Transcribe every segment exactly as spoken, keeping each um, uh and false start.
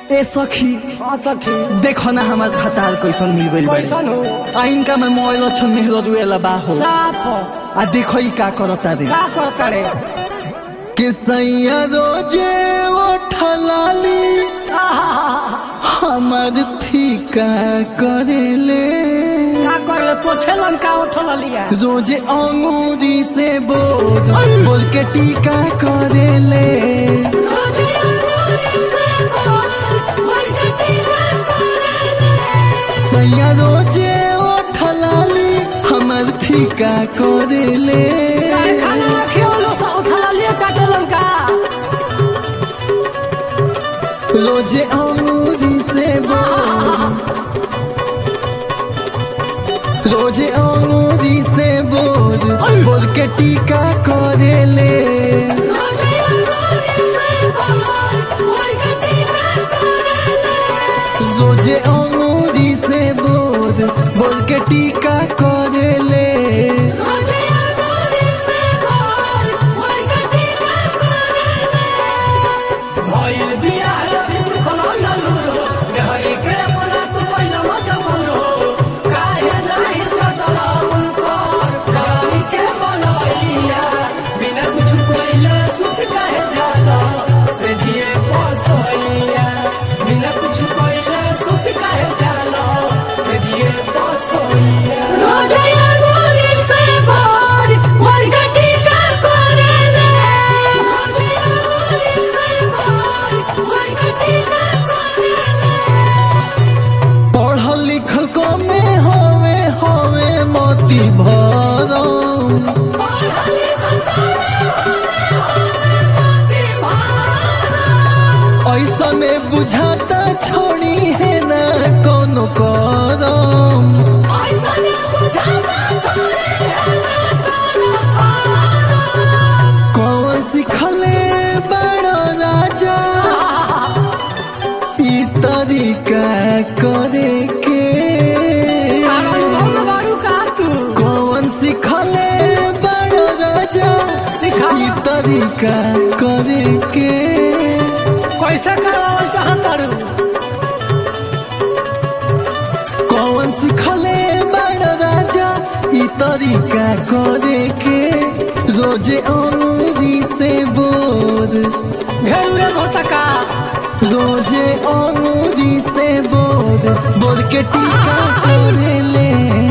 ए सखी हाँ सखी देखो ना हमार खतार कैसन मिल गइल कैसन हो आ इनका में मोबाइल छ मेहरो जुएला बा हो साफ हो आ देखो ई का करता रे का करता रे कि सैया रोजे उठलाली हमार फीका करेले का कर ले पोछे लंका उठल लिया रोजे अंगूरी से बोल बोल के टीका करेले सैया रोजे उठलाली हमार फीका करेले काय खाना रखियो लो सा उठल लिया चाटे लंका रोजे अंगूरी से बोल रोजे अंगूरी से बोल बोल के टीका करेले रोजे अंगूरी से बोल बोल के टीका करेले भइल बिया बिस खलो नलुरो देहरी के अपना तू पहिला मजबूरो काहे नाही चटला उन पर गाली के बनैया बिना कुछ पहिले सुख काहे जाला से जिए पसैया बिना कुछ पहिले सुख काहे जाला से जिए पसैया पढ़ल लिखल कमे होवे होवे मोती भरम ऐसा में बुझाता छोड़ी है ना कोनो करम कौन सिखले बड़ो राजा ई तरीका करे के कौन सिखले बड़ो राजा ई तरीका करे के कैसे करवावल चाहता रू कौन सिखले बड़ो राजा ई तरीका करे के रोजे अंगूरी से बोल घेरू रे धोतका रोजे अंगूरी से बोल बोल के टीका करेले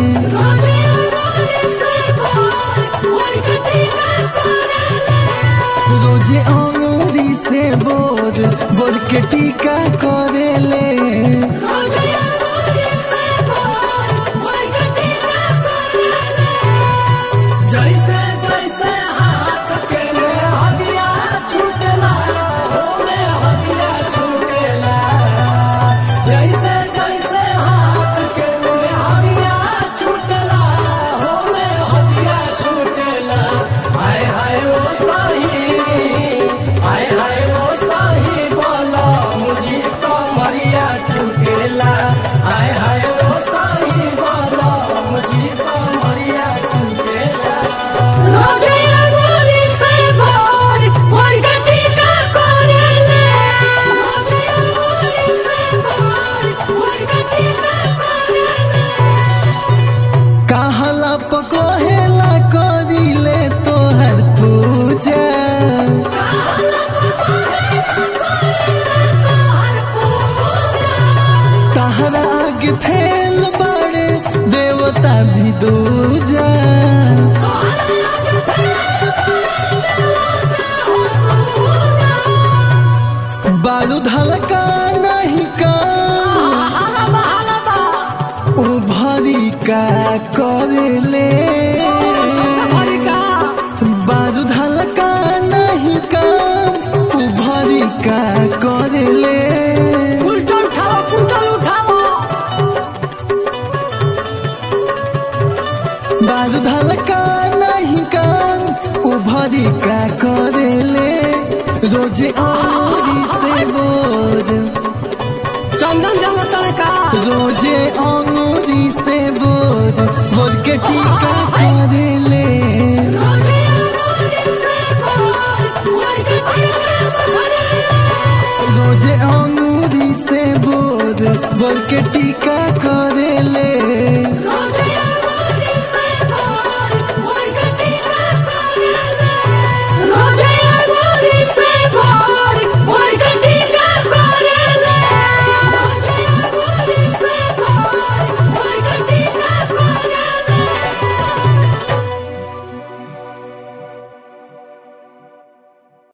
रोजे अंगूरी से बोल बोल के टीका करेले जैसे जैसे हाथ के में हदिया छूटेला हो में हदिया छूटेला जैसे जैसे हाथ के में हदिया छूटेला हो में हदिया छूटेला हाय हाय वो सही हाय हाय वो सही बोला मुझे तो मरिया छूटेला हाय हाय वो सही बोला मुझे तो मरिया छूटेला कहला पकोहेला करिले तोहर पूजा तहरा आगे फैल बड़े देवता भी दूजा बारूद हल्का नहीं का उभरी का करेले बारूद हल्का नहीं काम उभरी का करेले बारूद हल्का नहीं काम उभरी का करेले रोजे अंगूरी से बोल चंदन जमतल का रोजे अंगूरी से बोल बोल के टीका करेले रोजे अंगूरी से के टीका